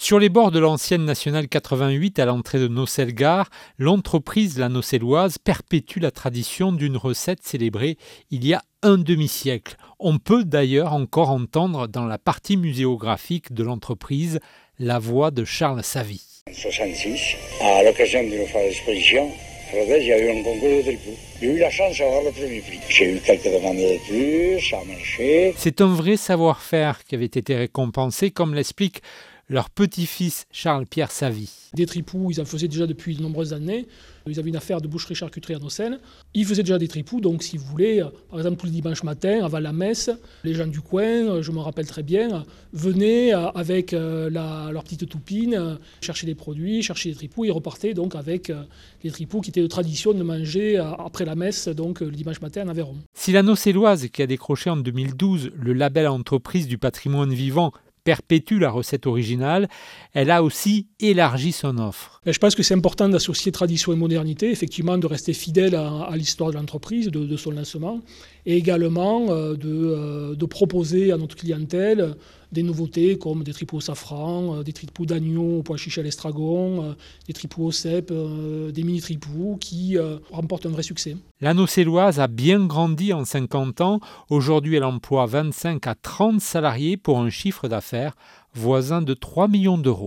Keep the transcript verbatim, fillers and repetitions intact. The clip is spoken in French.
Sur les bords de l'ancienne nationale quatre-vingt-huit, à l'entrée de Nocelle-Gare, l'entreprise La Noccelloise perpétue la tradition d'une recette célébrée il y a un demi-siècle. On peut d'ailleurs encore entendre dans la partie muséographique de l'entreprise la voix de Charles Savy. En soixante-six, à l'occasion d'une foire d'exposition, il y a eu un concours de tripous. J'ai eu la chance d'avoir le premier prix. J'ai eu quelques demandes de plus, ça a marché. C'est un vrai savoir-faire qui avait été récompensé, comme l'explique leur petit-fils Charles-Pierre Savy. Des tripous, ils en faisaient déjà depuis de nombreuses années. Ils avaient une affaire de boucherie-charcuterie à Nocelle. Ils faisaient déjà des tripous, donc si vous voulez, par exemple tous les dimanches matins, avant la messe, les gens du coin, je me rappelle très bien, venaient avec la, leur petite toupine, chercher les produits, chercher les tripous, et repartaient donc avec les tripous qui étaient de tradition de manger après la messe, donc le dimanche matin en Aveyron. Si la Noccelloise, qui a décroché en deux mille douze le label entreprise du patrimoine vivant, perpétue la recette originale, elle a aussi élargi son offre. Je pense que c'est important d'associer tradition et modernité, effectivement de rester fidèle à, à l'histoire de l'entreprise, de, de son lancement, et également euh, de, euh, de proposer à notre clientèle des nouveautés comme des tripous au safran, euh, des tripous d'agneau au pois chiche à l'estragon, euh, des tripous au cèpe, euh, des mini-tripous qui euh, remportent un vrai succès. La Noccelloise a bien grandi en cinquante ans. Aujourd'hui, elle emploie vingt-cinq à trente salariés pour un chiffre d'affaires voisin de trois millions d'euros.